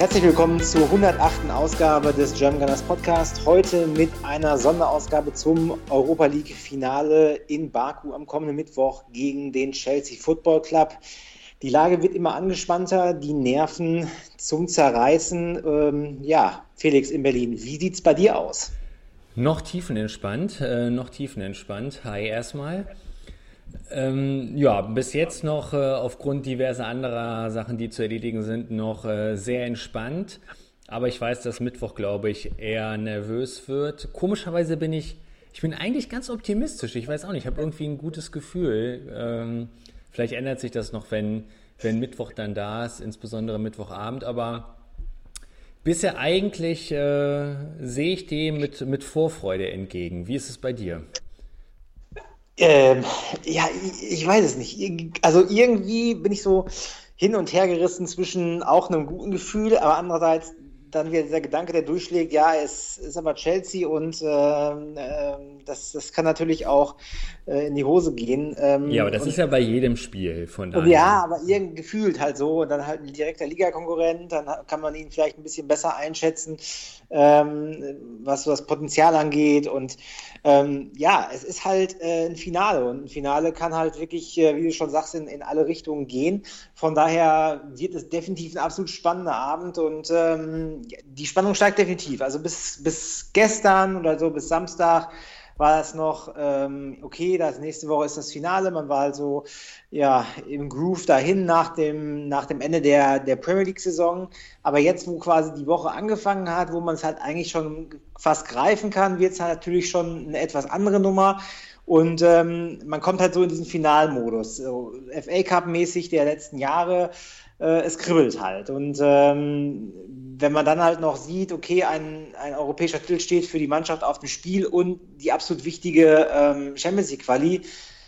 Herzlich willkommen zur 108. Ausgabe des German Gunners Podcast. Heute mit einer Sonderausgabe zum Europa League Finale in Baku am kommenden Mittwoch gegen den Chelsea Football Club. Die Lage wird immer angespannter, die Nerven zum Zerreißen. Felix in Berlin, wie sieht's bei dir aus? Noch tiefenentspannt. Hi erstmal. Bis jetzt noch aufgrund diverser anderer Sachen, die zu erledigen sind, noch sehr entspannt. Aber ich weiß, dass Mittwoch, glaube ich, eher nervös wird. Komischerweise bin ich eigentlich ganz optimistisch. Ich weiß auch nicht, ich habe irgendwie ein gutes Gefühl. Vielleicht ändert sich das noch, wenn Mittwoch dann da ist, insbesondere Mittwochabend. Aber bisher eigentlich sehe ich dem mit Vorfreude entgegen. Wie ist es bei dir? Ich weiß es nicht. Also irgendwie bin ich so hin und her gerissen zwischen auch einem guten Gefühl, aber andererseits dann wieder dieser Gedanke, der durchschlägt, ja, es ist aber Chelsea und das kann natürlich auch in die Hose gehen. Ja, aber das ist ja bei jedem Spiel, von daher. Ja, aber irgendwie gefühlt halt so und dann halt ein direkter Ligakonkurrent, dann kann man ihn vielleicht ein bisschen besser einschätzen, was so das Potenzial angeht und es ist halt ein Finale und ein Finale kann halt wirklich, wie du schon sagst, in alle Richtungen gehen. Von daher wird es definitiv ein absolut spannender Abend und die Spannung steigt definitiv. Also bis gestern oder so, bis Samstag war das noch okay, nächste Woche ist das Finale. Man war also im Groove dahin nach dem Ende der Premier League-Saison. Aber jetzt, wo quasi die Woche angefangen hat, wo man es halt eigentlich schon fast greifen kann, wird es halt natürlich schon eine etwas andere Nummer. Und man kommt halt so in diesen Finalmodus, so FA Cup-mäßig der letzten Jahre. Es kribbelt halt. Und wenn man dann halt noch sieht, okay, ein europäischer Titel steht für die Mannschaft auf dem Spiel und die absolut wichtige Champions League Quali,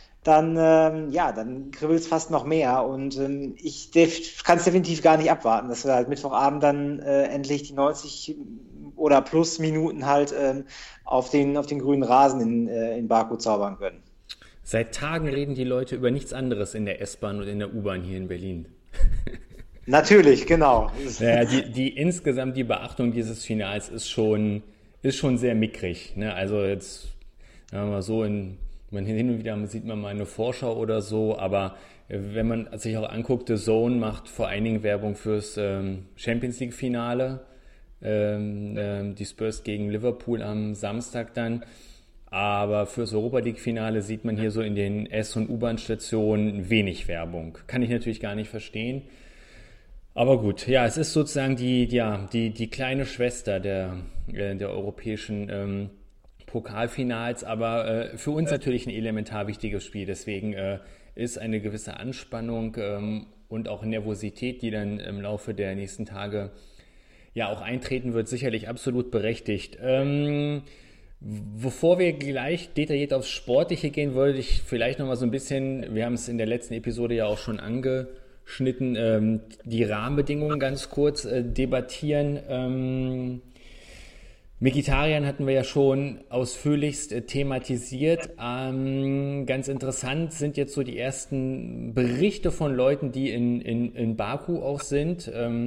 dann kribbelt es fast noch mehr. Und ich kann es definitiv gar nicht abwarten, dass wir halt Mittwochabend dann endlich die 90 oder plus Minuten halt auf den grünen Rasen in Baku zaubern können. Seit Tagen reden die Leute über nichts anderes in der S-Bahn und in der U-Bahn hier in Berlin. Natürlich, genau. Naja, insgesamt die Beachtung dieses Finals ist schon sehr mickrig. Ne? Also jetzt, sagen wir mal so, hin und wieder sieht man mal eine Vorschau oder so, aber wenn man sich auch anguckt, The Zone macht vor allen Dingen Werbung fürs Champions League Finale, die Spurs gegen Liverpool am Samstag dann. Aber fürs Europa League Finale sieht man hier so in den S- und U-Bahn-Stationen wenig Werbung. Kann ich natürlich gar nicht verstehen. Aber gut, ja, es ist sozusagen die kleine Schwester der europäischen Pokalfinals, aber für uns natürlich ein elementar wichtiges Spiel. Deswegen ist eine gewisse Anspannung und auch Nervosität, die dann im Laufe der nächsten Tage ja auch eintreten wird, sicherlich absolut berechtigt. Bevor wir gleich detailliert aufs Sportliche gehen, wollte ich vielleicht nochmal so ein bisschen, wir haben es in der letzten Episode ja auch schon angeschnitten, die Rahmenbedingungen ganz kurz debattieren. Mkhitaryan hatten wir ja schon ausführlichst thematisiert. Ganz interessant sind jetzt so die ersten Berichte von Leuten, die in Baku auch sind.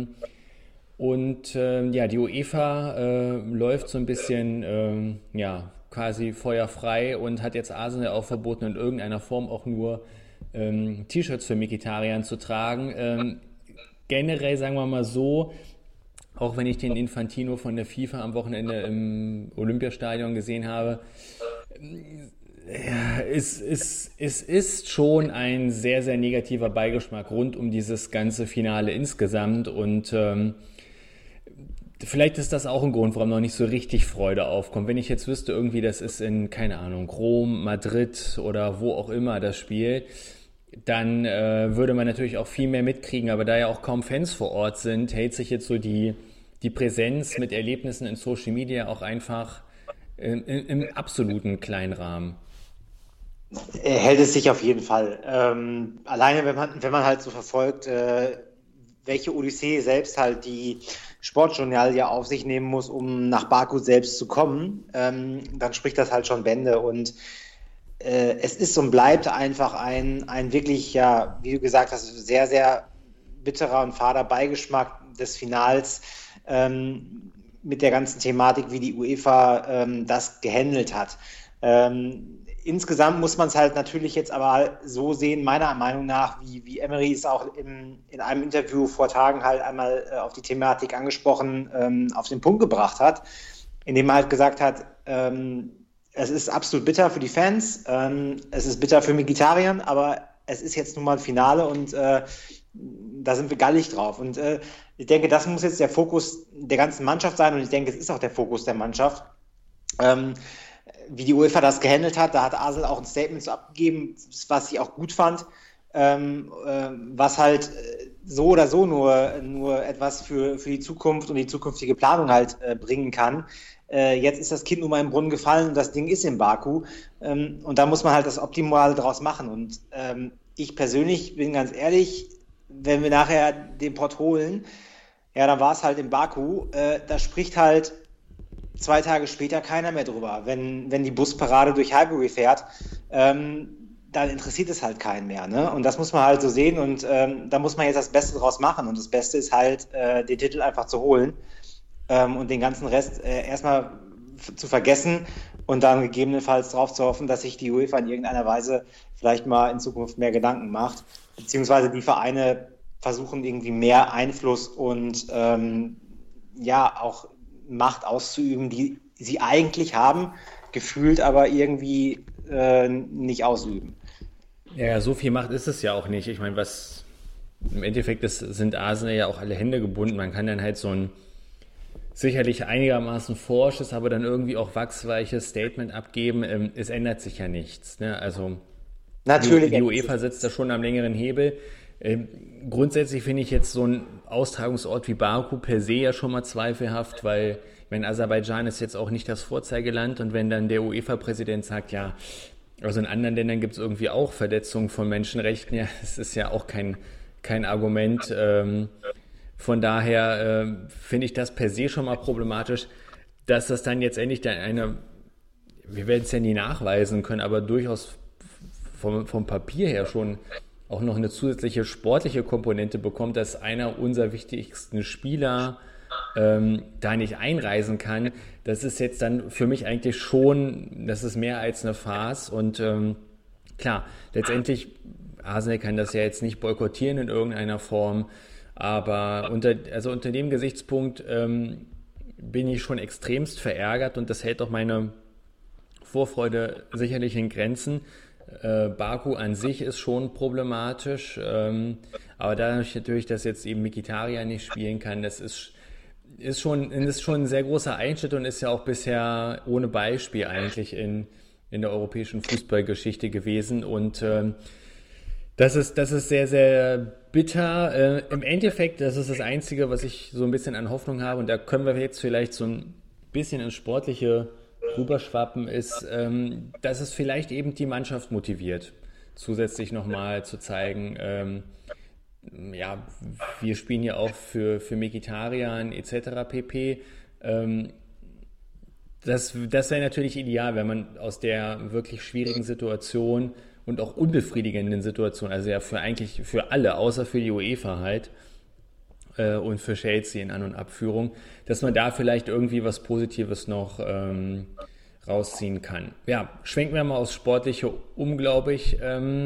Die UEFA läuft so ein bisschen quasi feuerfrei und hat jetzt Arsenal auch verboten, in irgendeiner Form auch nur T-Shirts für Mkhitaryan zu tragen. Generell sagen wir mal so, auch wenn ich den Infantino von der FIFA am Wochenende im Olympiastadion gesehen habe, es ist schon ein sehr, sehr negativer Beigeschmack rund um dieses ganze Finale insgesamt und vielleicht ist das auch ein Grund, warum noch nicht so richtig Freude aufkommt. Wenn ich jetzt wüsste, irgendwie das ist in, keine Ahnung, Rom, Madrid oder wo auch immer das Spiel, dann würde man natürlich auch viel mehr mitkriegen. Aber da ja auch kaum Fans vor Ort sind, hält sich jetzt so die Präsenz mit Erlebnissen in Social Media auch einfach im absoluten kleinen Rahmen. Hält es sich auf jeden Fall. Alleine, wenn man halt so verfolgt, welche Odyssee selbst halt die Sportjournal ja auf sich nehmen muss, um nach Baku selbst zu kommen, dann spricht das halt schon Bände und es ist und bleibt einfach ein wirklich, ja, wie du gesagt hast, sehr, sehr bitterer und fader Beigeschmack, des Finals mit der ganzen Thematik, wie die UEFA das gehandelt hat. Insgesamt muss man es halt natürlich jetzt aber so sehen, meiner Meinung nach, wie Emery es auch in einem Interview vor Tagen halt einmal auf die Thematik angesprochen, auf den Punkt gebracht hat, indem er halt gesagt hat, es ist absolut bitter für die Fans, es ist bitter für Mkhitaryan, aber es ist jetzt nun mal ein Finale und da sind wir gallig drauf. Und ich denke, das muss jetzt der Fokus der ganzen Mannschaft sein und ich denke, es ist auch der Fokus der Mannschaft. Wie die UEFA das gehandelt hat, da hat Arsenal auch ein Statement so abgegeben, was ich auch gut fand, was halt so oder so nur etwas für die Zukunft und die zukünftige Planung halt bringen kann. Jetzt ist das Kind nun mal im Brunnen gefallen und das Ding ist in Baku und da muss man halt das Optimale draus machen und ich persönlich bin ganz ehrlich, wenn wir nachher den Pott holen, ja, dann war es halt in Baku, da spricht halt 2 Tage später keiner mehr drüber. Wenn die Busparade durch Highbury fährt, dann interessiert es halt keinen mehr. Ne? Und das muss man halt so sehen und da muss man jetzt das Beste draus machen. Und das Beste ist halt, den Titel einfach zu holen und den ganzen Rest erstmal zu vergessen und dann gegebenenfalls darauf zu hoffen, dass sich die UEFA in irgendeiner Weise vielleicht mal in Zukunft mehr Gedanken macht, beziehungsweise die Vereine versuchen irgendwie mehr Einfluss und auch Macht auszuüben, die sie eigentlich haben, gefühlt aber irgendwie nicht ausüben. Ja, so viel Macht ist es ja auch nicht. Ich meine, was im Endeffekt sind Arsenal ja auch alle Hände gebunden. Man kann dann halt so ein sicherlich einigermaßen forsches, aber dann irgendwie auch wachsweiches Statement abgeben. Es ändert sich ja nichts. Ne? Also natürlich die UEFA sitzt da schon am längeren Hebel. Grundsätzlich finde ich jetzt so ein Austragungsort wie Baku per se ja schon mal zweifelhaft, weil ich meine, Aserbaidschan ist jetzt auch nicht das Vorzeigeland und wenn dann der UEFA-Präsident sagt, ja, also in anderen Ländern gibt es irgendwie auch Verletzungen von Menschenrechten, ja, das ist ja auch kein Argument. Von daher finde ich das per se schon mal problematisch, dass das dann jetzt endlich wir werden es ja nie nachweisen können, aber durchaus vom Papier her schon auch noch eine zusätzliche sportliche Komponente bekommt, dass einer unserer wichtigsten Spieler da nicht einreisen kann, das ist jetzt dann für mich eigentlich schon, das ist mehr als eine Farce und klar, letztendlich, Arsenal kann das ja jetzt nicht boykottieren in irgendeiner Form, aber unter dem Gesichtspunkt bin ich schon extremst verärgert und das hält auch meine Vorfreude sicherlich in Grenzen. Baku an sich ist schon problematisch, aber dadurch natürlich, dass jetzt eben Mkhitaryan nicht spielen kann, das ist schon ein sehr großer Einschnitt und ist ja auch bisher ohne Beispiel eigentlich in der europäischen Fußballgeschichte gewesen und das ist sehr, sehr bitter. Im Endeffekt, das ist das Einzige, was ich so ein bisschen an Hoffnung habe und da können wir jetzt vielleicht so ein bisschen ins Sportliche rüberschwappen, ist, dass es vielleicht eben die Mannschaft motiviert, zusätzlich nochmal zu zeigen, wir spielen ja auch für Mkhitaryan etc. pp. Das wäre natürlich ideal, wenn man aus der wirklich schwierigen Situation und auch unbefriedigenden Situation, also ja eigentlich für alle, außer für die UEFA halt, und für Chelsea in An- und Abführung, dass man da vielleicht irgendwie was Positives noch rausziehen kann. Ja, schwenken wir mal aufs Sportliche glaube ich.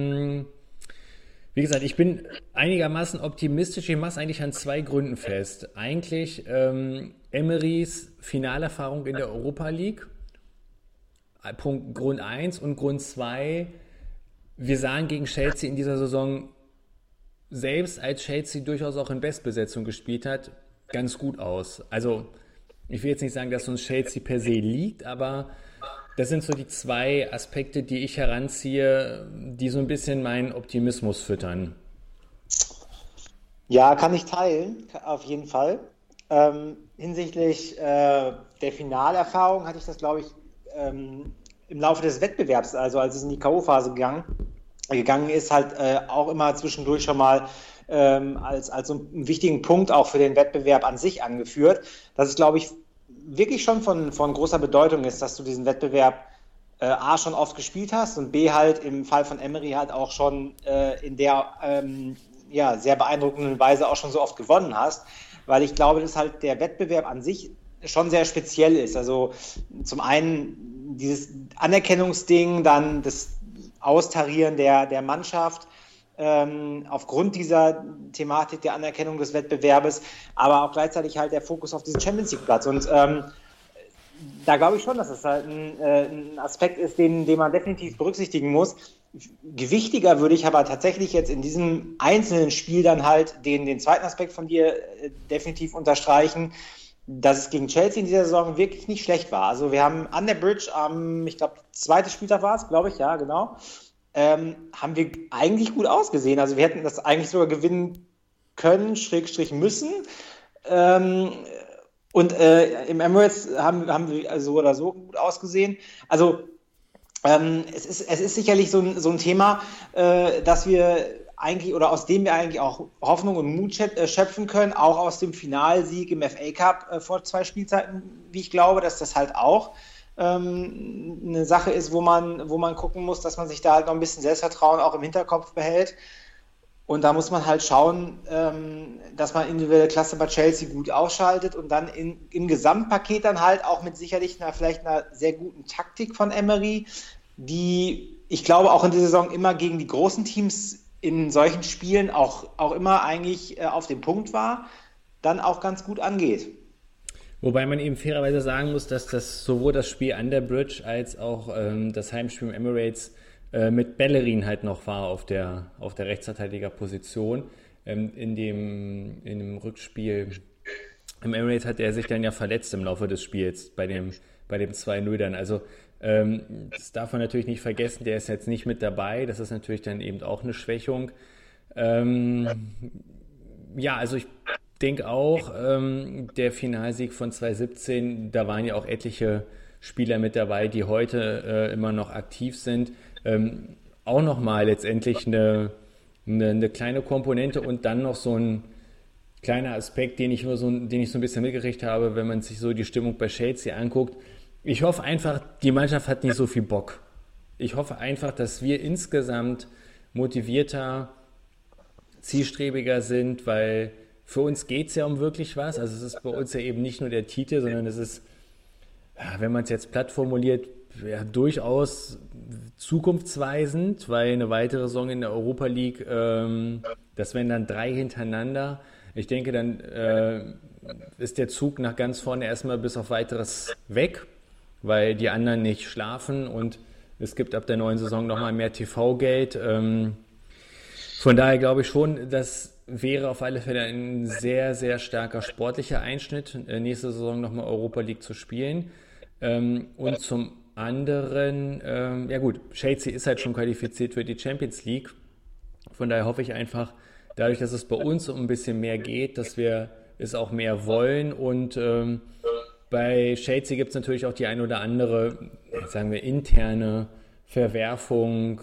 Wie gesagt, ich bin einigermaßen optimistisch. Ich mache es eigentlich an 2 Gründen fest. Eigentlich Emerys Finalerfahrung in der Europa League, Grund 1 und Grund 2, wir sahen gegen Chelsea in dieser Saison, selbst als Chelsea durchaus auch in Bestbesetzung gespielt hat, ganz gut aus. Also ich will jetzt nicht sagen, dass uns Chelsea per se liegt, aber das sind so die 2 Aspekte, die ich heranziehe, die so ein bisschen meinen Optimismus füttern. Ja, kann ich teilen, auf jeden Fall. Hinsichtlich der Finalerfahrung hatte ich das, glaube ich, im Laufe des Wettbewerbs, also als es in die K.O.-Phase gegangen ist, halt auch immer zwischendurch schon mal als so einen wichtigen Punkt auch für den Wettbewerb an sich angeführt, dass es, glaube ich, wirklich schon von großer Bedeutung ist, dass du diesen Wettbewerb A schon oft gespielt hast und B halt im Fall von Emery halt auch schon in der sehr beeindruckenden Weise auch schon so oft gewonnen hast, weil ich glaube, dass halt der Wettbewerb an sich schon sehr speziell ist. Also zum einen dieses Anerkennungsding, dann das Austarieren der Mannschaft, aufgrund dieser Thematik der Anerkennung des Wettbewerbes, aber auch gleichzeitig halt der Fokus auf diesen Champions-League-Platz. Und da glaube ich schon, dass das halt ein Aspekt ist, den man definitiv berücksichtigen muss. Gewichtiger würde ich aber tatsächlich jetzt in diesem einzelnen Spiel dann halt den zweiten Aspekt von dir definitiv unterstreichen, dass es gegen Chelsea in dieser Saison wirklich nicht schlecht war. Also wir haben an der Bridge ich glaube, zweite Spieltag war es, glaube ich, ja, genau, haben wir eigentlich gut ausgesehen. Also wir hätten das eigentlich sogar gewinnen können, Schrägstrich müssen. Und im Emirates haben wir so oder so gut ausgesehen. Also es ist sicherlich so ein Thema, dass wir eigentlich oder aus dem wir eigentlich auch Hoffnung und Mut schöpfen können, auch aus dem Finalsieg im FA Cup vor 2 Spielzeiten, wie ich glaube, dass das halt auch eine Sache ist, wo man gucken muss, dass man sich da halt noch ein bisschen Selbstvertrauen auch im Hinterkopf behält. Und da muss man halt schauen, dass man individuelle Klasse bei Chelsea gut ausschaltet und dann im Gesamtpaket dann halt auch mit sicherlich vielleicht einer sehr guten Taktik von Emery, die, ich glaube, auch in dieser Saison immer gegen die großen Teams in solchen Spielen auch immer eigentlich auf dem Punkt war, dann auch ganz gut angeht. Wobei man eben fairerweise sagen muss, dass das sowohl das Spiel an der Bridge als auch das Heimspiel im Emirates mit Bellerin halt noch war auf der Rechtsverteidigerposition. In dem Rückspiel im Emirates hat er sich dann ja verletzt im Laufe des Spiels bei dem 2-0 dann. Also das darf man natürlich nicht vergessen, der ist jetzt nicht mit dabei. Das ist natürlich dann eben auch eine Schwächung. Ja, also ich denke auch, der Finalsieg von 2017, da waren ja auch etliche Spieler mit dabei, die heute immer noch aktiv sind. Auch nochmal letztendlich eine kleine Komponente und dann noch so ein kleiner Aspekt, den ich so ein bisschen mitgekriegt habe, wenn man sich so die Stimmung bei Chelsea anguckt. Ich hoffe einfach, die Mannschaft hat nicht so viel Bock. Ich hoffe einfach, dass wir insgesamt motivierter, zielstrebiger sind, weil für uns geht es ja um wirklich was. Also es ist bei uns ja eben nicht nur der Titel, sondern es ist, wenn man es jetzt platt formuliert, ja, durchaus zukunftsweisend, weil eine weitere Saison in der Europa League, das wären dann 3 hintereinander. Ich denke, dann ist der Zug nach ganz vorne erstmal bis auf Weiteres weg, weil die anderen nicht schlafen und es gibt ab der neuen Saison nochmal mehr TV-Geld. Von daher glaube ich schon, das wäre auf alle Fälle ein sehr, sehr starker sportlicher Einschnitt, nächste Saison nochmal Europa League zu spielen. Und zum anderen, ja gut, Chelsea ist halt schon qualifiziert für die Champions League. Von daher hoffe ich einfach, dadurch, dass es bei uns um ein bisschen mehr geht, dass wir es auch mehr wollen. Und bei Chelsea gibt es natürlich auch die ein oder andere, sagen wir, interne Verwerfung.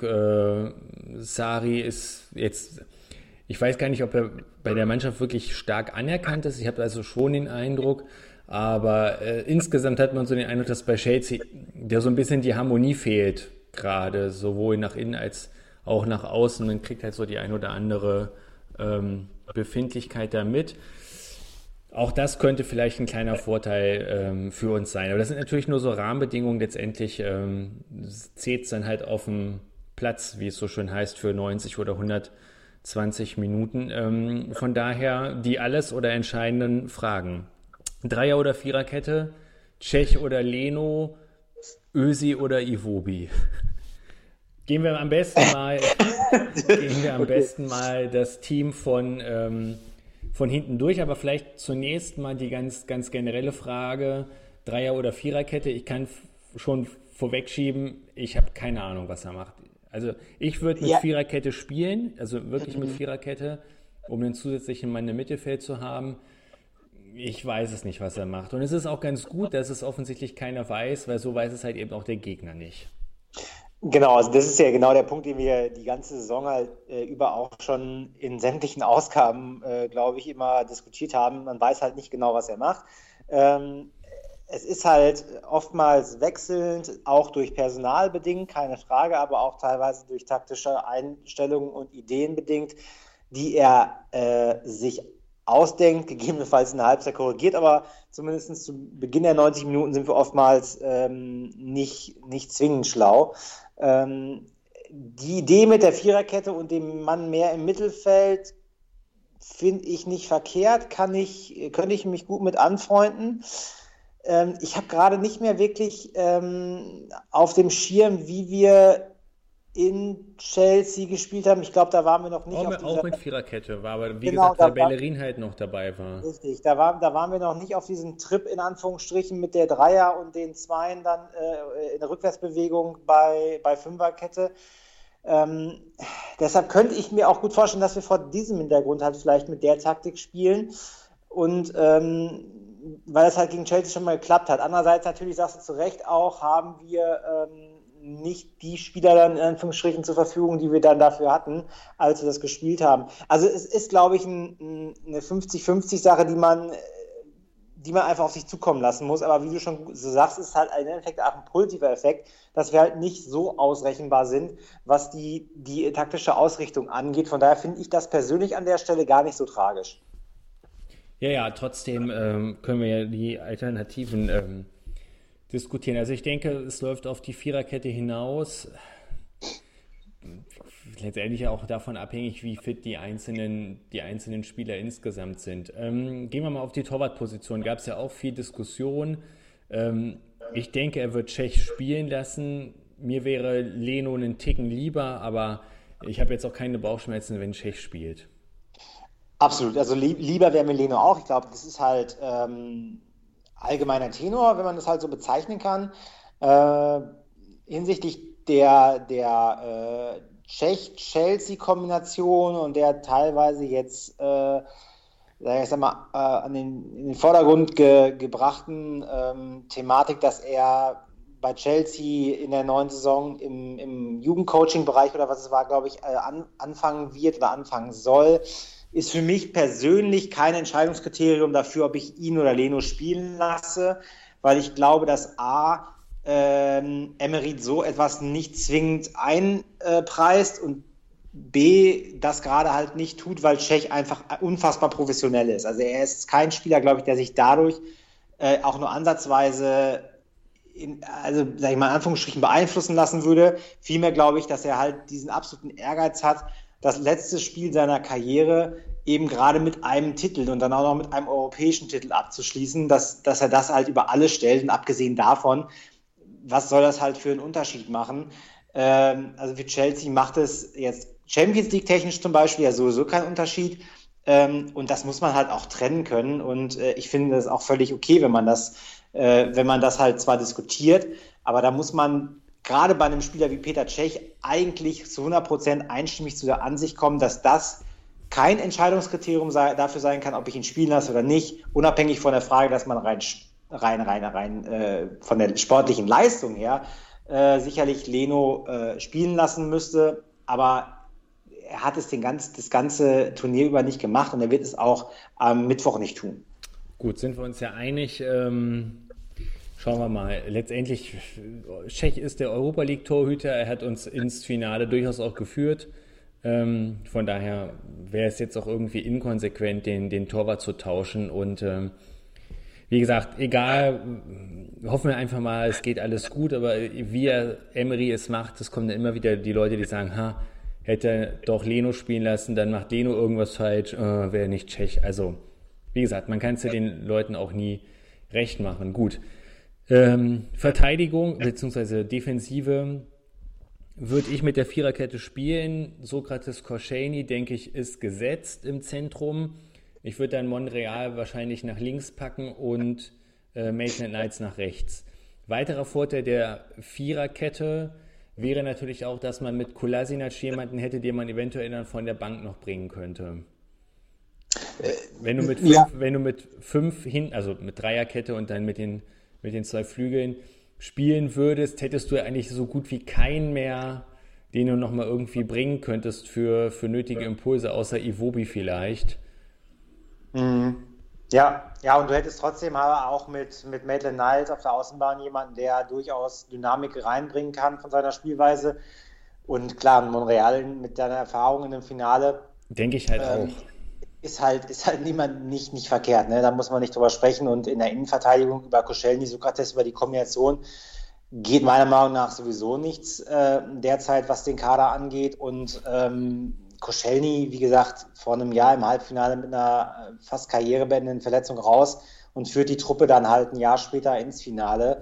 Sarri ist jetzt, ich weiß gar nicht, ob er bei der Mannschaft wirklich stark anerkannt ist. Ich habe also schon den Eindruck, aber insgesamt hat man so den Eindruck, dass bei Chelsea der so ein bisschen die Harmonie fehlt, gerade sowohl nach innen als auch nach außen. Man kriegt halt so die ein oder andere Befindlichkeit da mit. Auch das könnte vielleicht ein kleiner Vorteil für uns sein. Aber das sind natürlich nur so Rahmenbedingungen. Letztendlich zählt es dann halt auf dem Platz, wie es so schön heißt, für 90 oder 120 Minuten. Von daher die alles oder entscheidenden Fragen. Dreier- oder Viererkette, Cech oder Leno, Özil oder Iwobi. Gehen wir am besten mal das Team von hinten durch, aber vielleicht zunächst mal die ganz, ganz generelle Frage, Dreier- oder Viererkette. Ich kann schon vorwegschieben, ich habe keine Ahnung, was er macht. Also ich würde mit Viererkette spielen, also wirklich mit Viererkette, um einen zusätzlichen Mann im Mittelfeld zu haben. Ich weiß es nicht, was er macht. Und es ist auch ganz gut, dass es offensichtlich keiner weiß, weil so weiß es halt eben auch der Gegner nicht. Genau, also das ist ja genau der Punkt, den wir die ganze Saison halt über auch schon in sämtlichen Ausgaben, glaube ich, immer diskutiert haben. Man weiß halt nicht genau, was er macht. Es ist halt oftmals wechselnd, auch durch Personal bedingt, keine Frage, aber auch teilweise durch taktische Einstellungen und Ideen bedingt, die er sich ausdenkt, gegebenenfalls in der Halbzeit korrigiert, aber zumindest zu Beginn der 90 Minuten sind wir oftmals nicht zwingend schlau. Die Idee mit der Viererkette und dem Mann mehr im Mittelfeld finde ich nicht verkehrt, könnte ich mich gut mit anfreunden. Ich habe gerade nicht mehr wirklich auf dem Schirm, wie wir in Chelsea gespielt haben. Ich glaube, da waren wir noch nicht Auch mit Viererkette war, aber wie genau, gesagt, weil Bellerin halt noch dabei war. Richtig, da waren wir noch nicht auf diesem Trip in Anführungsstrichen mit der Dreier und den Zweien dann in der Rückwärtsbewegung bei Fünferkette. Deshalb könnte ich mir auch gut vorstellen, dass wir vor diesem Hintergrund halt vielleicht mit der Taktik spielen und weil es halt gegen Chelsea schon mal geklappt hat. Andererseits natürlich, sagst du zu Recht auch, haben wir nicht die Spieler dann in Anführungsstrichen zur Verfügung, die wir dann dafür hatten, als wir das gespielt haben. Also es ist, glaube ich, eine 50-50-Sache, die man einfach auf sich zukommen lassen muss. Aber wie du schon so sagst, ist halt im Endeffekt auch ein positiver Effekt, dass wir halt nicht so ausrechenbar sind, was die taktische Ausrichtung angeht. Von daher finde ich das persönlich an der Stelle gar nicht so tragisch. Ja, trotzdem können wir ja die Alternativen diskutieren. Also ich denke, es läuft auf die Viererkette hinaus. Letztendlich auch davon abhängig, wie fit die einzelnen Spieler insgesamt sind. Gehen wir mal auf die Torwartposition. Gab es ja auch viel Diskussion. Ich denke, er wird Cech spielen lassen. Mir wäre Leno einen Ticken lieber, aber ich habe jetzt auch keine Bauchschmerzen, wenn Cech spielt. Absolut. Also lieber wäre mir Leno auch. Ich glaube, das ist halt allgemeiner Tenor, wenn man das halt so bezeichnen kann. Hinsichtlich der Cech-Chelsea-Kombination und der teilweise jetzt, in den Vordergrund gebrachten Thematik, dass er bei Chelsea in der neuen Saison im Jugendcoaching-Bereich oder was es war, glaube ich, anfangen wird oder anfangen soll, ist für mich persönlich kein Entscheidungskriterium dafür, ob ich ihn oder Leno spielen lasse, weil ich glaube, dass Emery so etwas nicht zwingend einpreist und B, das gerade halt nicht tut, weil Cech einfach unfassbar professionell ist. Also er ist kein Spieler, glaube ich, der sich dadurch auch nur ansatzweise sag ich mal in Anführungsstrichen beeinflussen lassen würde. Vielmehr glaube ich, dass er halt diesen absoluten Ehrgeiz hat, das letzte Spiel seiner Karriere eben gerade mit einem Titel und dann auch noch mit einem europäischen Titel abzuschließen, dass er das halt über alles stellt und abgesehen davon, was soll das halt für einen Unterschied machen? Also für Chelsea macht es jetzt Champions League technisch zum Beispiel ja sowieso keinen Unterschied und das muss man halt auch trennen können und ich finde das auch völlig okay, wenn man das halt zwar diskutiert, aber da muss man gerade bei einem Spieler wie Petr Cech eigentlich zu 100% einstimmig zu der Ansicht kommen, dass das kein Entscheidungskriterium dafür sein kann, ob ich ihn spielen lasse oder nicht, unabhängig von der Frage, dass man rein von der sportlichen Leistung her sicherlich Leno spielen lassen müsste, aber er hat es das ganze Turnier über nicht gemacht und er wird es auch am Mittwoch nicht tun. Gut, sind wir uns ja einig. Schauen wir mal. Letztendlich, Cech ist der Europa League-Torhüter. Er hat uns ins Finale durchaus auch geführt. Von daher wäre es jetzt auch irgendwie inkonsequent, den Torwart zu tauschen. Und wie gesagt, egal, hoffen wir einfach mal, es geht alles gut. Aber wie Emery es macht, es kommen dann immer wieder die Leute, die sagen, hätte er doch Leno spielen lassen, dann macht Leno irgendwas falsch, wäre nicht Cech. Also, wie gesagt, man kann es ja den Leuten auch nie recht machen. Gut. Verteidigung bzw. Defensive würde ich mit der Viererkette spielen. Sokrates Koscielny, denke ich, ist gesetzt im Zentrum. Ich würde dann Monreal wahrscheinlich nach links packen und Maitland Niles nach rechts. Weiterer Vorteil der Viererkette wäre natürlich auch, dass man mit Kolasinac jemanden hätte, den man eventuell dann von der Bank noch bringen könnte. Wenn du mit fünf hinten, also mit Dreierkette und dann mit den zwei Flügeln spielen würdest, hättest du eigentlich so gut wie keinen mehr, den du nochmal irgendwie bringen könntest für nötige Impulse, außer Iwobi vielleicht. Ja, und du hättest trotzdem aber auch mit Maitland Niles auf der Außenbahn jemanden, der durchaus Dynamik reinbringen kann von seiner Spielweise. Und klar, Monreal mit deiner Erfahrung in dem Finale. Denke ich halt auch. ist halt nicht verkehrt, ne? Da muss man nicht drüber sprechen. Und in der Innenverteidigung über Koscielny, Sokrates, über die Kombination geht meiner Meinung nach sowieso nichts derzeit, was den Kader angeht. Und Koscielny, wie gesagt, vor einem Jahr im Halbfinale mit einer fast karrierebeendenden Verletzung raus und führt die Truppe dann halt ein Jahr später ins Finale.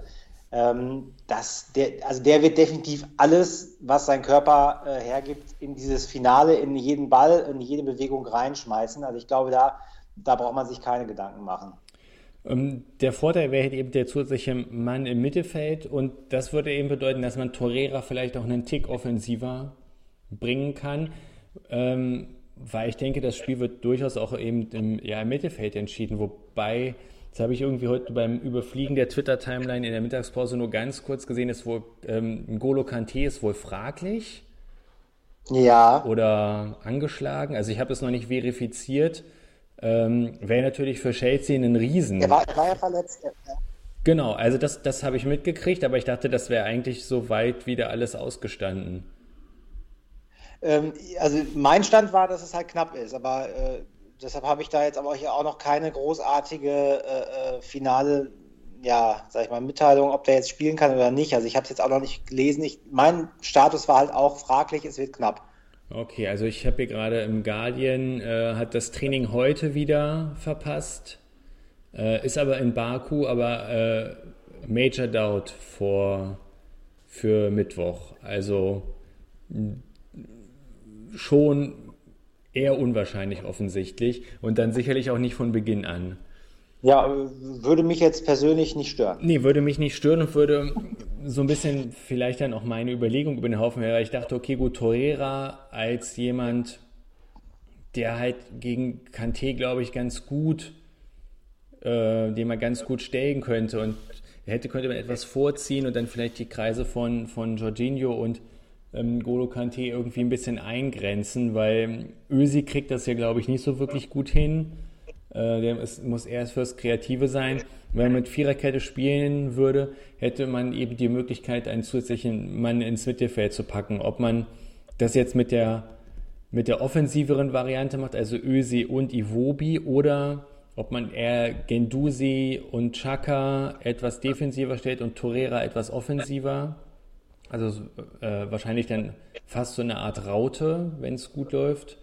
Der wird definitiv alles, was sein Körper hergibt, in dieses Finale, in jeden Ball, in jede Bewegung reinschmeißen. Also ich glaube, da braucht man sich keine Gedanken machen. Der Vorteil wäre halt eben der zusätzliche Mann im Mittelfeld und das würde eben bedeuten, dass man Torreira vielleicht auch einen Tick offensiver bringen kann, weil ich denke, das Spiel wird durchaus auch eben im Mittelfeld entschieden, wobei, das habe ich irgendwie heute beim Überfliegen der Twitter-Timeline in der Mittagspause nur ganz kurz gesehen, ist wohl, N'Golo Kanté ist wohl fraglich Ja, oder angeschlagen, also ich habe es noch nicht verifiziert, wäre natürlich für Chelsea ein Riesen. er war ja verletzt. Genau, also das habe ich mitgekriegt, aber ich dachte, das wäre eigentlich soweit wieder alles ausgestanden. Also mein Stand war, dass es halt knapp ist, aber deshalb habe ich da jetzt aber hier auch noch keine großartige finale, ja, sag ich mal, Mitteilung, ob der jetzt spielen kann oder nicht. Also ich habe es jetzt auch noch nicht gelesen. Mein Status war halt auch fraglich, es wird knapp. Okay, also ich habe hier gerade im Guardian, hat das Training heute wieder verpasst, ist aber in Baku, aber Major Doubt für Mittwoch. Also schon eher unwahrscheinlich offensichtlich und dann sicherlich auch nicht von Beginn an. Ja, würde mich jetzt persönlich nicht stören. Nee, würde mich nicht stören und würde so ein bisschen vielleicht dann auch meine Überlegung über den Haufen her. Ich dachte, okay, gut, Torreira als jemand, der halt gegen Kanté, glaube ich, ganz gut, den man ganz gut stellen könnte und könnte man etwas vorziehen und dann vielleicht die Kreise von Jorginho und N'Golo Kanté irgendwie ein bisschen eingrenzen, weil Özil kriegt das ja, glaube ich, nicht so wirklich gut hin. Muss erst fürs Kreative sein. Wenn man mit Viererkette spielen würde, hätte man eben die Möglichkeit, einen zusätzlichen Mann ins Mittelfeld zu packen. Ob man das jetzt mit der offensiveren Variante macht, also Özil und Iwobi, oder ob man eher Guendouzi und Xhaka etwas defensiver stellt und Torreira etwas offensiver. Also wahrscheinlich dann fast so eine Art Raute, wenn es gut läuft.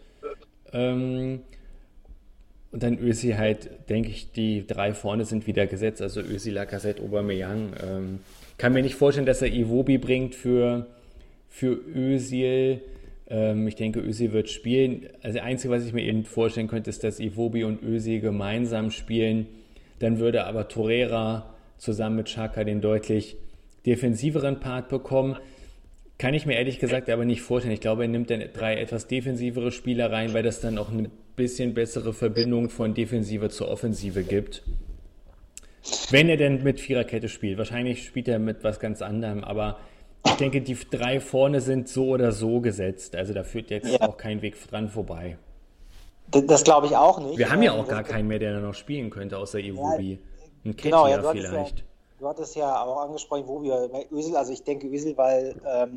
Und dann Özil halt, denke ich, die drei vorne sind wieder gesetzt. Also Özil, Lacazette, Aubameyang. Kann mir nicht vorstellen, dass er Iwobi bringt für Özil. Ich denke, Özil wird spielen. Also das Einzige, was ich mir eben vorstellen könnte, ist, dass Iwobi und Özil gemeinsam spielen. Dann würde aber Torreira zusammen mit Xhaka den deutlich defensiveren Part bekommen. Kann ich mir ehrlich gesagt aber nicht vorstellen. Ich glaube, er nimmt dann drei etwas defensivere Spieler rein, weil das dann auch eine bisschen bessere Verbindung von Defensive zur Offensive gibt. Wenn er denn mit Viererkette spielt. Wahrscheinlich spielt er mit was ganz anderem, aber ich denke, die drei vorne sind so oder so gesetzt. Also da führt jetzt Ja, auch kein Weg dran vorbei. das glaube ich auch nicht. Wir haben ja auch gar keinen mehr, der da noch spielen könnte, außer Ja, Iwobi. Ein genau, ja, Kettier vielleicht. du hattest ja auch angesprochen, wo wir bei Özil, also ich denke Özil, weil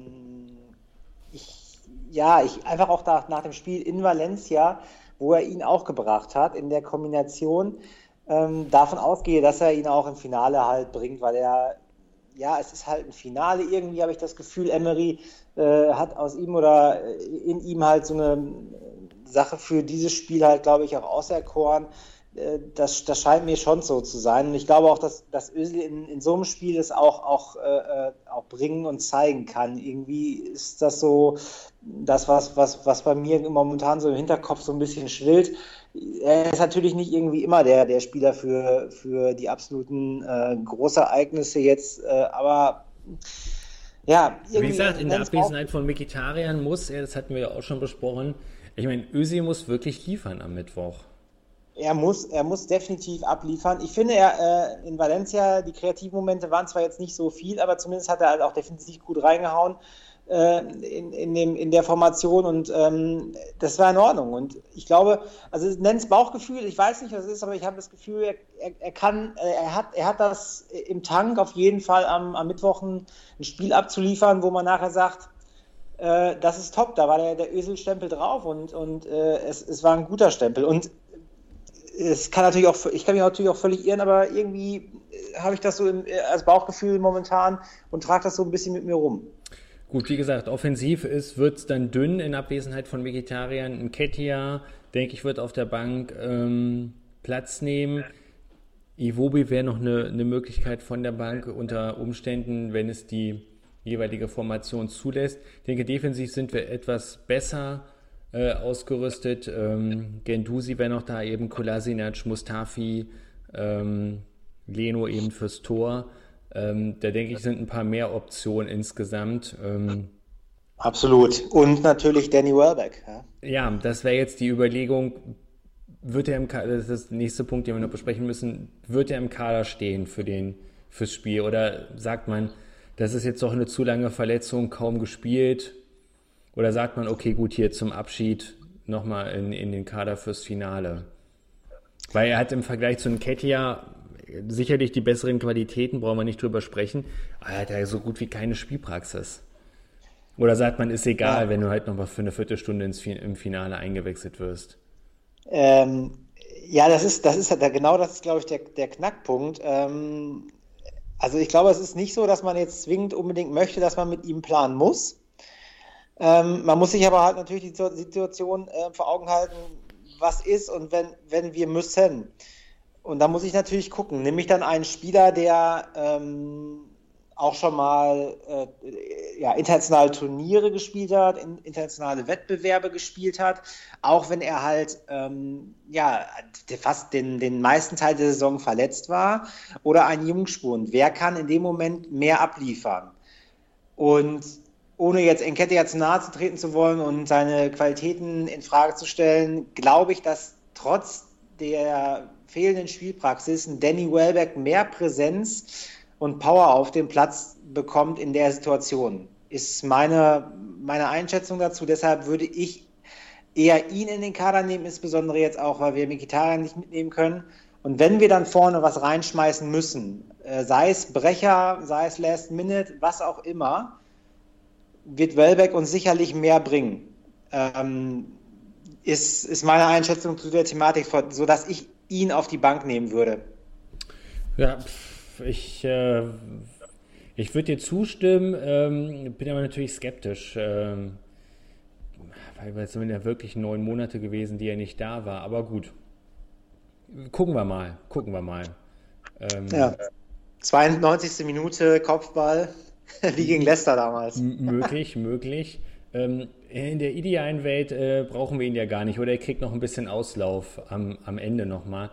ich einfach auch nach dem Spiel in Valencia, wo er ihn auch gebracht hat, in der Kombination, davon ausgehe, dass er ihn auch im Finale halt bringt, weil es ist halt ein Finale, irgendwie habe ich das Gefühl, Emery hat aus ihm oder in ihm halt so eine Sache für dieses Spiel halt, glaube ich, auch auserkoren. Das scheint mir schon so zu sein. Und ich glaube auch, dass Özil in so einem Spiel es auch bringen und zeigen kann. Irgendwie ist das so das, was bei mir momentan so im Hinterkopf so ein bisschen schwillt. Er ist natürlich nicht irgendwie immer der Spieler für die absoluten Großereignisse jetzt, aber ja, Wie irgendwie gesagt, in der nennt's auch. Abwesenheit von Mkhitaryan muss er, das hatten wir ja auch schon besprochen, ich meine, Özil muss wirklich liefern am Mittwoch. Er muss definitiv abliefern. Ich finde, er in Valencia, die kreativen Momente waren zwar jetzt nicht so viel, aber zumindest hat er halt auch defensiv gut reingehauen in der Formation und das war in Ordnung. Und ich glaube, also nennt es Bauchgefühl, ich weiß nicht, was es ist, aber ich habe das Gefühl, er hat das im Tank auf jeden Fall am Mittwoch ein Spiel abzuliefern, wo man nachher sagt, das ist top, da war der Özil-Stempel drauf und es war ein guter Stempel. Und es kann natürlich auch, ich kann mich natürlich auch völlig irren, aber irgendwie habe ich das so als Bauchgefühl momentan und trage das so ein bisschen mit mir rum. Gut, wie gesagt, offensiv wird es dann dünn in Abwesenheit von Vegetariern. Ein Nketiah, denke ich, wird auf der Bank Platz nehmen. Iwobi wäre noch eine Möglichkeit von der Bank unter Umständen, wenn es die jeweilige Formation zulässt. Ich denke, defensiv sind wir etwas besser ausgerüstet. Guendouzi wäre noch da, eben Kolasinac, Mustafi, Leno eben fürs Tor. Da denke ich, sind ein paar mehr Optionen insgesamt. Absolut. Und natürlich Danny Welbeck. Ja, Ja, das wäre jetzt die Überlegung, wird er das ist das nächste Punkt, den wir noch besprechen müssen, wird er im Kader stehen fürs Spiel? Oder sagt man, das ist jetzt doch eine zu lange Verletzung, kaum gespielt? Oder sagt man, okay, gut, hier zum Abschied nochmal in den Kader fürs Finale? Weil er hat im Vergleich zu Nketiah sicherlich die besseren Qualitäten, brauchen wir nicht drüber sprechen, aber er hat ja so gut wie keine Spielpraxis. Oder sagt man, ist egal, wenn du halt nochmal für eine Viertelstunde im Finale eingewechselt wirst? Ja, das ist genau das ist, glaube ich, der Knackpunkt. Also ich glaube, es ist nicht so, dass man jetzt zwingend unbedingt möchte, dass man mit ihm planen muss. Man muss sich aber halt natürlich die Situation vor Augen halten, was ist und wenn wir müssen. Und da muss ich natürlich gucken, nehme ich dann einen Spieler, der auch schon mal internationale Turniere gespielt hat, internationale Wettbewerbe gespielt hat, auch wenn er halt fast den meisten Teil der Saison verletzt war, oder ein Jungspund. Wer kann in dem Moment mehr abliefern? Und ohne jetzt Nketiah zu nahe zu treten zu wollen und seine Qualitäten in Frage zu stellen, glaube ich, dass trotz der fehlenden Spielpraxis ein Danny Welbeck mehr Präsenz und Power auf dem Platz bekommt in der Situation. Ist meine Einschätzung dazu. Deshalb würde ich eher ihn in den Kader nehmen, insbesondere jetzt auch, weil wir Mkhitaryan nicht mitnehmen können. Und wenn wir dann vorne was reinschmeißen müssen, sei es Brecher, sei es Last Minute, was auch immer, wird Welbeck uns sicherlich mehr bringen. Ist meine Einschätzung zu der Thematik, sodass ich ihn auf die Bank nehmen würde. Ja, ich würde dir zustimmen, bin aber natürlich skeptisch, weil es sind ja wirklich 9 Monate gewesen, die er nicht da war. Aber gut, gucken wir mal. 92. Minute, Kopfball, wie gegen Leicester damals. Möglich. In der idealen Welt brauchen wir ihn ja gar nicht. Oder er kriegt noch ein bisschen Auslauf am Ende nochmal.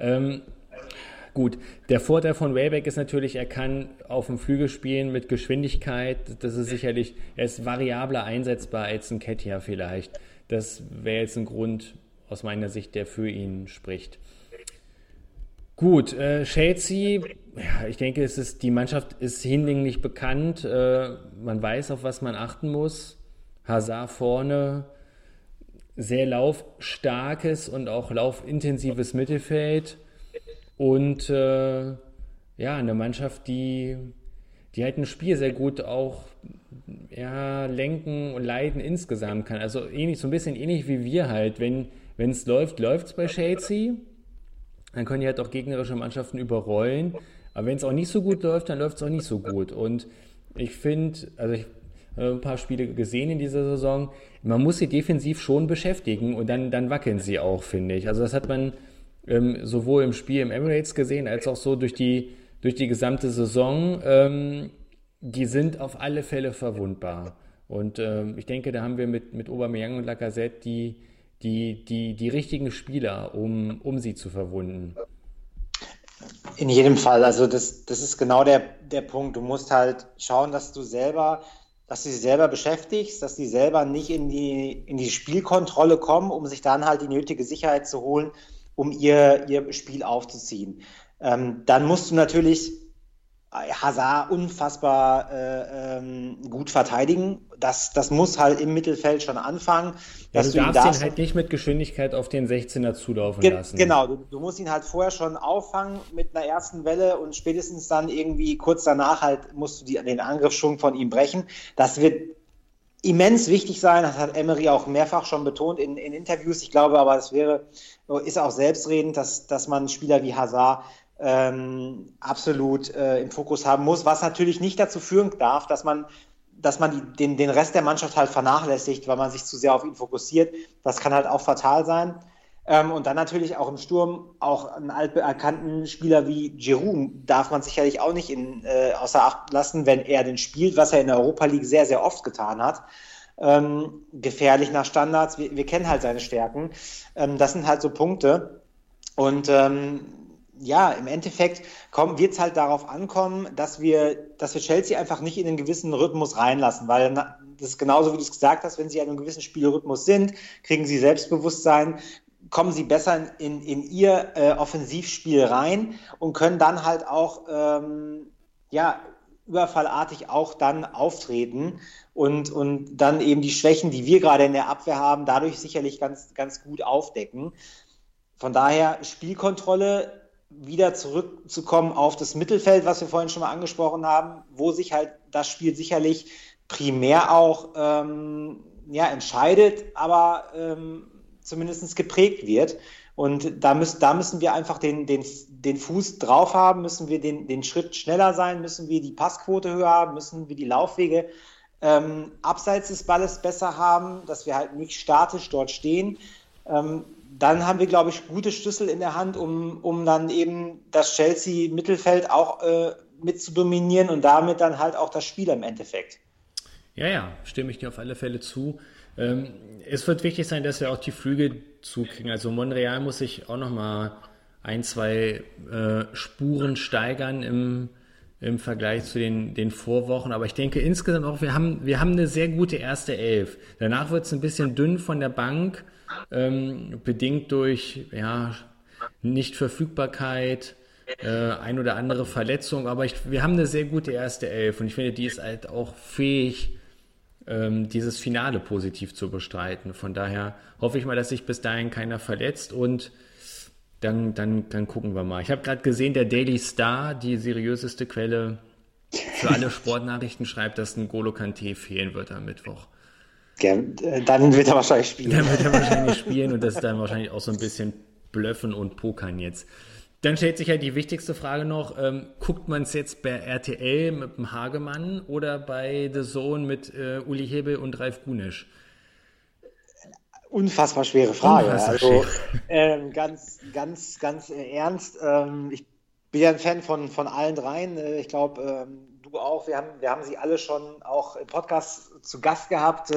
Gut, der Vorteil von Welbeck ist natürlich, er kann auf dem Flügel spielen mit Geschwindigkeit. Das ist sicherlich, er ist variabler einsetzbar als ein Nketiah vielleicht. Das wäre jetzt ein Grund aus meiner Sicht, der für ihn spricht. Gut, Chelsea, ja, ich denke, die Mannschaft ist hinlänglich bekannt. Man weiß, auf was man achten muss. Hazard vorne, sehr laufstarkes und auch laufintensives Mittelfeld. Und eine Mannschaft, die halt ein Spiel sehr gut auch lenken und leiten insgesamt kann. Also so ein bisschen ähnlich wie wir halt. Wenn es läuft, läuft es bei Chelsea. Dann können die halt auch gegnerische Mannschaften überrollen. Aber wenn es auch nicht so gut läuft, dann läuft es auch nicht so gut. Und ich finde, ich habe ein paar Spiele gesehen in dieser Saison, man muss sie defensiv schon beschäftigen und dann wackeln sie auch, finde ich. Also das hat man sowohl im Spiel im Emirates gesehen, als auch so durch die gesamte Saison. Die sind auf alle Fälle verwundbar. Und ich denke, da haben wir mit Aubameyang und Lacazette die richtigen Spieler, um sie zu verwunden. In jedem Fall. Also das ist genau der Punkt. Du musst halt schauen, dass du sie selber beschäftigst, dass die selber nicht in die Spielkontrolle kommen, um sich dann halt die nötige Sicherheit zu holen, um ihr Spiel aufzuziehen. Dann musst du natürlich Hazard unfassbar gut verteidigen. Das muss halt im Mittelfeld schon anfangen. Ja, du darfst ihn halt nicht mit Geschwindigkeit auf den 16er zulaufen lassen. Genau, du musst ihn halt vorher schon auffangen mit einer ersten Welle und spätestens dann irgendwie kurz danach halt musst du den Angriffsschwung von ihm brechen. Das wird immens wichtig sein. Das hat Emery auch mehrfach schon betont in Interviews. Ich glaube aber, ist auch selbstredend, dass man einen Spieler wie Hazard absolut im Fokus haben muss, was natürlich nicht dazu führen darf, dass man den Rest der Mannschaft halt vernachlässigt, weil man sich zu sehr auf ihn fokussiert. Das kann halt auch fatal sein. Und dann natürlich auch im Sturm auch einen altbekannten Spieler wie Giroud darf man sicherlich auch nicht außer Acht lassen, wenn er denn spielt, was er in der Europa League sehr, sehr oft getan hat. Gefährlich nach Standards. Wir kennen halt seine Stärken. Das sind halt so Punkte. Und im Endeffekt wird es halt darauf ankommen, dass wir Chelsea einfach nicht in einen gewissen Rhythmus reinlassen, weil das ist genauso, wie du es gesagt hast, wenn sie in einem gewissen Spielrhythmus sind, kriegen sie Selbstbewusstsein, kommen sie besser in ihr Offensivspiel rein und können dann halt auch überfallartig auch dann auftreten und dann eben die Schwächen, die wir gerade in der Abwehr haben, dadurch sicherlich ganz, ganz gut aufdecken. Von daher Spielkontrolle, wieder zurückzukommen auf das Mittelfeld, was wir vorhin schon mal angesprochen haben, wo sich halt das Spiel sicherlich primär auch entscheidet, aber zumindest geprägt wird. Und da müssen wir einfach den Fuß drauf haben, müssen wir den Schritt schneller sein, müssen wir die Passquote höher haben, müssen wir die Laufwege abseits des Balles besser haben, dass wir halt nicht statisch dort stehen. Dann haben wir, glaube ich, gute Schlüssel in der Hand, um dann eben das Chelsea-Mittelfeld auch mit zu dominieren und damit dann halt auch das Spiel im Endeffekt. Ja, stimme ich dir auf alle Fälle zu. Es wird wichtig sein, dass wir auch die Flügel zukriegen. Also Monreal muss sich auch nochmal 1-2 Spuren steigern im Vergleich zu den Vorwochen. Aber ich denke insgesamt auch, wir haben eine sehr gute erste Elf. Danach wird es ein bisschen dünn von der Bank, bedingt durch Nichtverfügbarkeit, ein oder andere Verletzung. Aber wir haben eine sehr gute erste Elf und ich finde, die ist halt auch fähig, dieses Finale positiv zu bestreiten. Von daher hoffe ich mal, dass sich bis dahin keiner verletzt und dann gucken wir mal. Ich habe gerade gesehen, der Daily Star, die seriöseste Quelle für alle Sportnachrichten, schreibt, dass N'Golo Kanté fehlen wird am Mittwoch. Ja, dann wird er wahrscheinlich spielen. Dann wird er wahrscheinlich spielen und das ist dann wahrscheinlich auch so ein bisschen Blöffen und Pokern jetzt. Dann stellt sich ja die wichtigste Frage noch, guckt man es jetzt bei RTL mit dem Hagemann oder bei The Zone mit Uli Hebel und Ralf Gunisch? Unfassbar schwere Frage. Ganz, ganz, ganz ernst. Ich bin ja ein Fan von allen dreien. Ich glaube, du auch. Wir haben sie alle schon auch im Podcast zu Gast gehabt.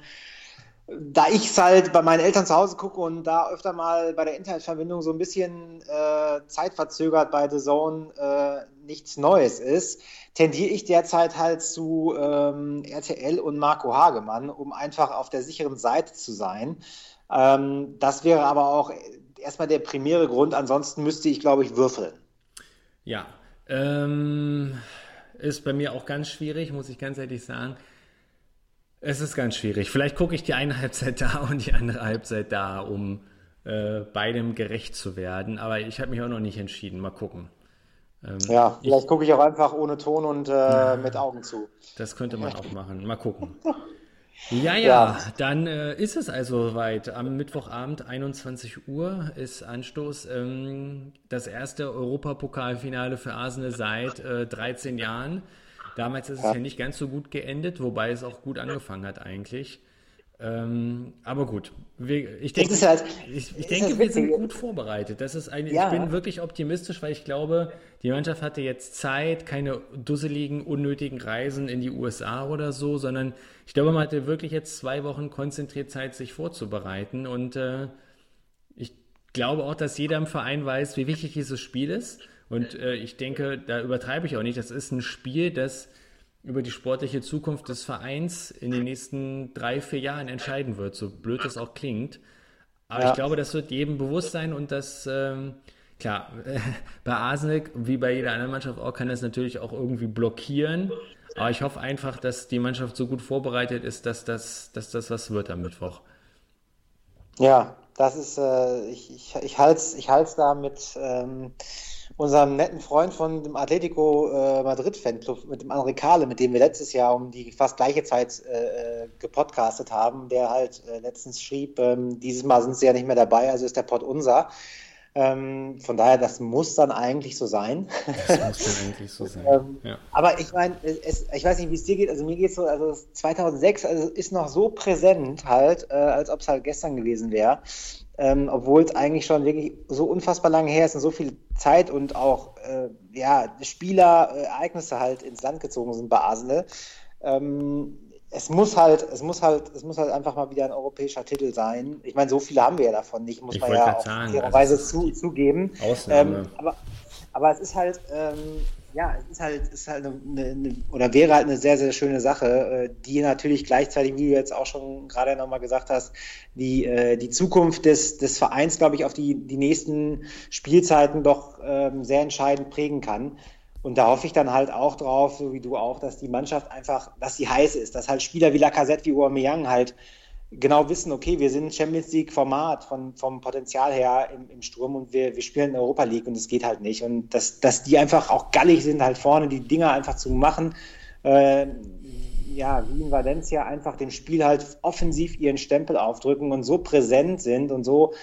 Da ich es halt bei meinen Eltern zu Hause gucke und da öfter mal bei der Internetverbindung so ein bisschen zeitverzögert bei The Zone nichts Neues ist, tendiere ich derzeit halt zu RTL und Marco Hagemann, um einfach auf der sicheren Seite zu sein. Das wäre aber auch erstmal der primäre Grund, ansonsten müsste ich, glaube ich, würfeln. Ja, ist bei mir auch ganz schwierig, muss ich ganz ehrlich sagen. Es ist ganz schwierig. Vielleicht gucke ich die eine Halbzeit da und die andere Halbzeit da, um beidem gerecht zu werden. Aber ich habe mich auch noch nicht entschieden. Mal gucken. Vielleicht gucke ich auch einfach ohne Ton und mit Augen zu. Das könnte man auch machen. Mal gucken. Ja, dann ist es also soweit. Am Mittwochabend, 21 Uhr, ist Anstoß. Das erste Europapokalfinale für Arsenal seit 13 Jahren. Damals ist es ja nicht ganz so gut geendet, wobei es auch gut angefangen hat eigentlich. Aber gut, ich denke, wir sind gut vorbereitet. Ich bin wirklich optimistisch, weil ich glaube, die Mannschaft hatte jetzt Zeit, keine dusseligen, unnötigen Reisen in die USA oder so, sondern ich glaube, man hatte wirklich jetzt 2 Wochen konzentriert Zeit, sich vorzubereiten. Und ich glaube auch, dass jeder im Verein weiß, wie wichtig dieses Spiel ist. Und ich denke, da übertreibe ich auch nicht. Das ist ein Spiel, das über die sportliche Zukunft des Vereins in den nächsten 3-4 Jahren entscheiden wird, so blöd das auch klingt. Aber ich glaube, das wird jedem bewusst sein und das, klar, bei Arsenal, wie bei jeder anderen Mannschaft auch, kann das natürlich auch irgendwie blockieren. Aber ich hoffe einfach, dass die Mannschaft so gut vorbereitet ist, dass das was wird am Mittwoch. Ja, das ist, ich halte es da unserem netten Freund von dem Atletico Madrid-Fanclub, mit dem André Kahle, mit dem wir letztes Jahr um die fast gleiche Zeit gepodcastet haben, der halt letztens schrieb, dieses Mal sind sie ja nicht mehr dabei, also ist der Pod unser. Von daher, das muss dann eigentlich so sein. Das muss dann eigentlich so sein. Ja. Aber ich meine, ich weiß nicht, wie es dir geht, also mir geht es so, also 2006 also ist noch so präsent halt, als ob es halt gestern gewesen wäre, obwohl es eigentlich schon wirklich so unfassbar lange her ist und so viel Zeit und auch Spieler, Ereignisse halt ins Land gezogen sind bei Arsenal. Es muss halt einfach mal wieder ein europäischer Titel sein. Ich meine, so viele haben wir ja davon nicht, muss man ja auch fairerweise zugeben. Ausnahme. Aber es ist halt, oder wäre halt eine sehr, sehr schöne Sache, die natürlich gleichzeitig, wie du jetzt auch schon gerade nochmal gesagt hast, die Zukunft des Vereins, glaube ich, auf die nächsten Spielzeiten doch sehr entscheidend prägen kann. Und da hoffe ich dann halt auch drauf, so wie du auch, dass die Mannschaft einfach, dass sie heiß ist, dass halt Spieler wie Lacazette, wie Aubameyang halt genau wissen, okay, wir sind Champions League-Format vom Potenzial her im Sturm und wir spielen in der Europa League und es geht halt nicht. Und dass die einfach auch gallig sind, halt vorne die Dinger einfach zu machen, wie in Valencia einfach dem Spiel halt offensiv ihren Stempel aufdrücken und so präsent sind und so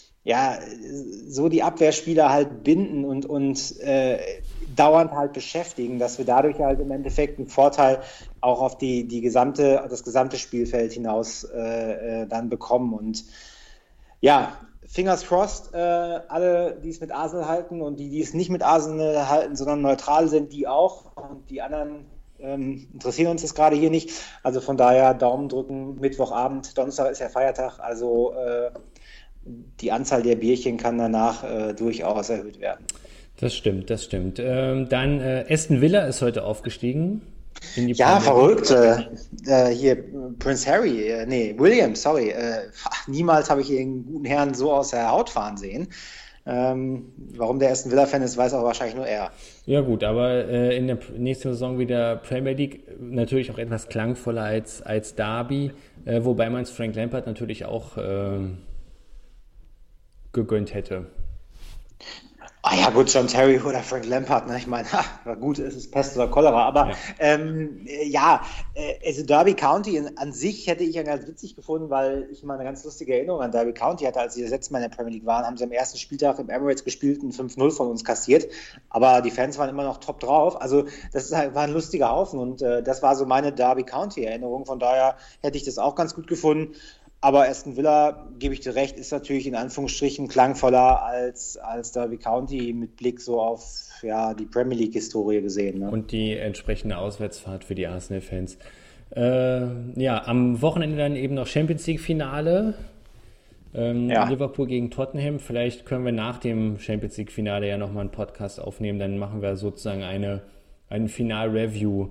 die Abwehrspieler halt binden und dauernd halt beschäftigen, dass wir dadurch halt im Endeffekt einen Vorteil auch auf das gesamte Spielfeld hinaus dann bekommen. Und ja, fingers crossed, alle, die es mit Arsenal halten und die es nicht mit Arsenal halten, sondern neutral sind, die auch. Und die anderen interessieren uns das gerade hier nicht. Also von daher Daumen drücken, Mittwochabend, Donnerstag ist ja Feiertag, also die Anzahl der Bierchen kann danach durchaus erhöht werden. Das stimmt. Dann Aston Villa ist heute aufgestiegen. Verrückt. Hier Prince Harry, William, sorry. Niemals habe ich den guten Herrn so aus der Haut fahren sehen. Warum der Aston Villa-Fan ist, weiß auch wahrscheinlich nur er. Ja gut, aber in der nächsten Saison wieder Premier League natürlich auch etwas klangvoller als Derby, wobei man es Frank Lampard natürlich auch gegönnt hätte. Ja gut, John Terry oder Frank Lampard, ne? Ich meine, gut, es ist Pest oder Cholera, aber also Derby County an sich hätte ich ja ganz witzig gefunden, weil ich mal eine ganz lustige Erinnerung an Derby County hatte, als sie das letzte Mal in der Premier League waren, haben sie am ersten Spieltag im Emirates gespielt und 5-0 von uns kassiert, aber die Fans waren immer noch top drauf, also das war ein lustiger Haufen und das war so meine Derby County Erinnerung, von daher hätte ich das auch ganz gut gefunden. Aber Aston Villa, gebe ich dir recht, ist natürlich in Anführungsstrichen klangvoller als Derby County mit Blick so auf die Premier League-Historie gesehen. Ne? Und die entsprechende Auswärtsfahrt für die Arsenal-Fans. Am Wochenende dann eben noch Champions League-Finale. Liverpool gegen Tottenham. Vielleicht können wir nach dem Champions League-Finale ja nochmal einen Podcast aufnehmen. Dann machen wir sozusagen eine Final-Review,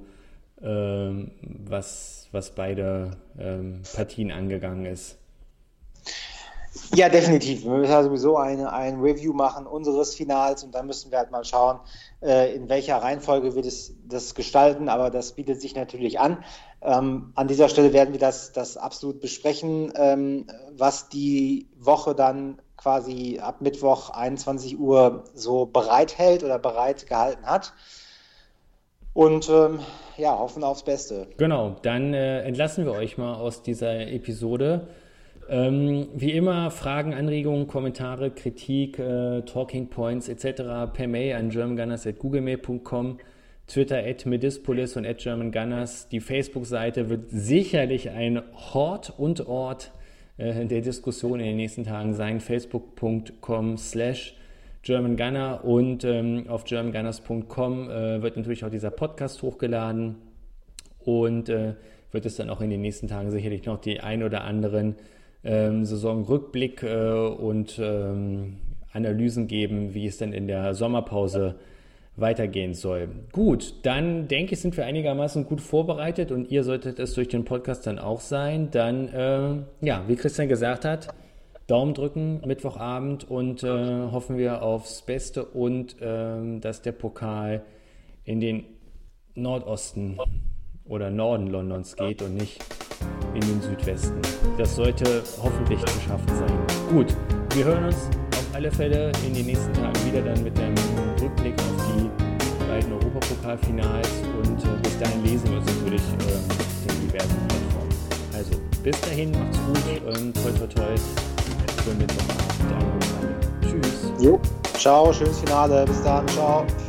was beide Partien angegangen ist. Ja, definitiv. Wir müssen ja sowieso ein Review machen unseres Finals und dann müssen wir halt mal schauen, in welcher Reihenfolge wir das gestalten, aber das bietet sich natürlich an. An dieser Stelle werden wir das absolut besprechen, was die Woche dann quasi ab Mittwoch 21 Uhr so bereithält oder bereit gehalten hat. Und hoffen aufs Beste. Genau, dann entlassen wir euch mal aus dieser Episode. Wie immer, Fragen, Anregungen, Kommentare, Kritik, Talking Points etc. per Mail an germangunners@googlemail.com, Twitter @medispolis und @germangunners. Die Facebook-Seite wird sicherlich ein Hort und Ort der Diskussion in den nächsten Tagen sein. facebook.com/GermanGunner und auf germangunners.com wird natürlich auch dieser Podcast hochgeladen und wird es dann auch in den nächsten Tagen sicherlich noch die ein oder anderen Saisonrückblick und Analysen geben, wie es dann in der Sommerpause weitergehen soll. Gut, dann denke ich, sind wir einigermaßen gut vorbereitet und ihr solltet es durch den Podcast dann auch sein. Dann, wie Christian gesagt hat, Daumen drücken, Mittwochabend und hoffen wir aufs Beste und dass der Pokal in den Nordosten oder Norden Londons geht und nicht in den Südwesten. Das sollte hoffentlich zu schaffen sein. Gut, wir hören uns auf alle Fälle in den nächsten Tagen wieder dann mit einem Rückblick auf die beiden Europapokalfinals und bis dahin lesen wir uns natürlich auf den diversen Plattformen. Also bis dahin, macht's gut, toi toi toi, schönen Mittwochabend an alle. Tschüss. Jo, ciao, schönes Finale, bis dann, ciao.